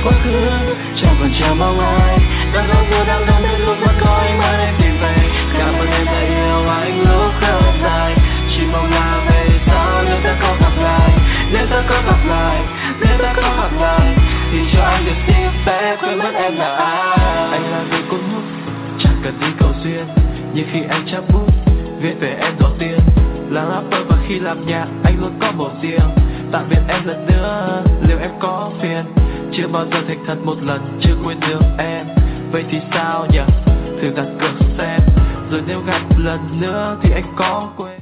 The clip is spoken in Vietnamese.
quá khứ, chẳng còn chờ mong ai. Đang không giờ đang đón đến lúc mắt có anh mãi em tìm về. Cảm ơn em đã yêu anh lúc khá dài. Chỉ mong là về sau nếu ta có gặp lại, nếu ta có gặp lại, nếu ta có gặp lại, thì cho anh được xin phép quên mất em là ai. Anh là người cuốn hút, chẳng cần đi cầu duyên. Nhưng khi anh chắp bút viết về em đầu tiên là rapper, và khi làm nhạc anh luôn có một riêng. Tạm biệt em lần nữa, liệu em có phiền? Chưa bao giờ thành thật một lần, chưa quên được em. Vậy thì sao nhỉ? Thử đặt cược xem, rồi nếu gặp lần nữa thì anh có quên.